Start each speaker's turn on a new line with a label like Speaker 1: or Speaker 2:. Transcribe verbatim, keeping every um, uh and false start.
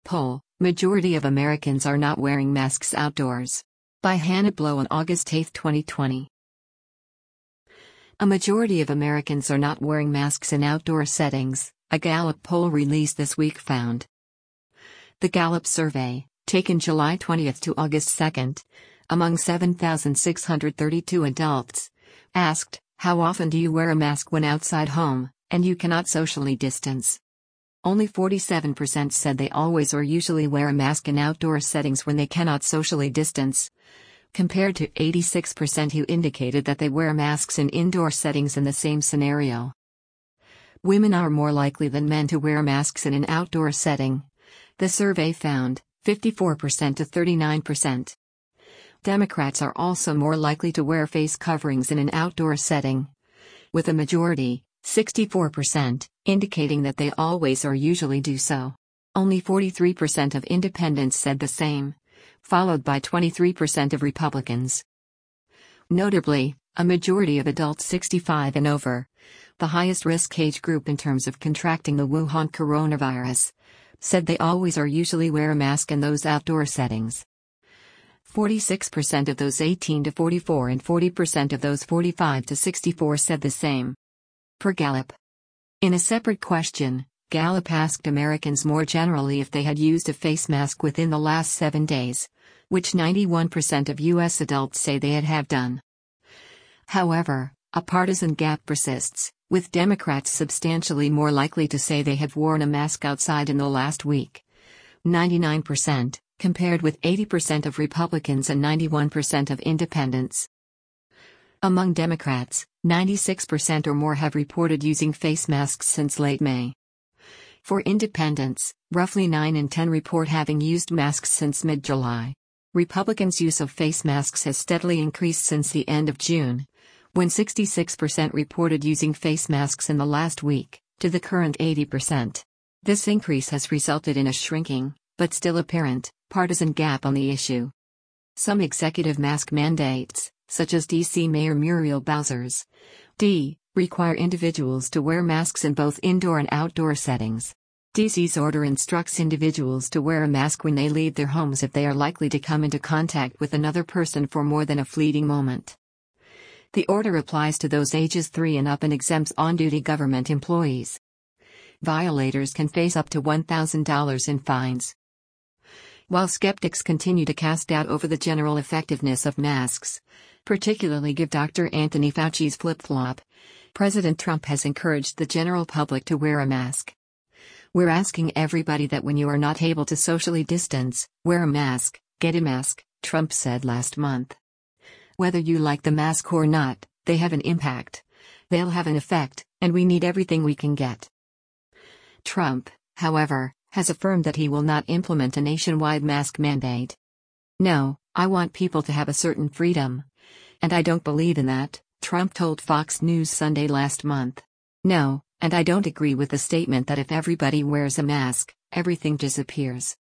Speaker 1: Poll: Majority of Americans are not wearing masks outdoors. By Hannah Blow on August eighth, twenty twenty. A majority of Americans are not wearing masks in outdoor settings, a Gallup poll released this week found. The Gallup survey, taken July twentieth to August second, among seven thousand six hundred thirty-two adults, asked, "How often do you wear a mask when outside home, and you cannot socially distance?" Only forty-seven percent said they always or usually wear a mask in outdoor settings when they cannot socially distance, compared to eighty-six percent who indicated that they wear masks in indoor settings in the same scenario. Women are more likely than men to wear masks in an outdoor setting, the survey found, fifty-four percent to thirty-nine percent. Democrats are also more likely to wear face coverings in an outdoor setting, with a majority, sixty-four percent, indicating that they always or usually do so. Only forty-three percent of independents said the same, followed by twenty-three percent of Republicans. Notably, a majority of adults sixty-five and over, the highest risk age group in terms of contracting the Wuhan coronavirus, said they always or usually wear a mask in those outdoor settings. forty-six percent of those eighteen to forty-four and forty percent of those forty-five to sixty-four said the same. Per Gallup. In a separate question, Gallup asked Americans more generally if they had used a face mask within the last seven days, which ninety-one percent of U S adults say they had have done. However, a partisan gap persists, with Democrats substantially more likely to say they have worn a mask outside in the last week, ninety-nine percent, compared with eighty percent of Republicans and ninety-one percent of independents. Among Democrats, ninety-six percent or more have reported using face masks since late May. For independents, roughly nine in ten report having used masks since mid-July. Republicans' use of face masks has steadily increased since the end of June, when sixty-six percent reported using face masks in the last week, to the current eighty percent. This increase has resulted in a shrinking, but still apparent, partisan gap on the issue. Some executive mask mandates, such as D C Mayor Muriel Bowser's, D, require individuals to wear masks in both indoor and outdoor settings. D C's order instructs individuals to wear a mask when they leave their homes if they are likely to come into contact with another person for more than a fleeting moment. The order applies to those ages three and up and exempts on-duty government employees. Violators can face up to one thousand dollars in fines. While skeptics continue to cast doubt over the general effectiveness of masks, particularly give Doctor Anthony Fauci's flip-flop, President Trump has encouraged the general public to wear a mask. "We're asking everybody that when you are not able to socially distance, wear a mask, get a mask," Trump said last month. "Whether you like the mask or not, they have an impact. They'll have an effect, and we need everything we can get." Trump, however, has affirmed that he will not implement a nationwide mask mandate. "No, I want people to have a certain freedom. And I don't believe in that," Trump told Fox News Sunday last month. "No, and I don't agree with the statement that if everybody wears a mask, everything disappears."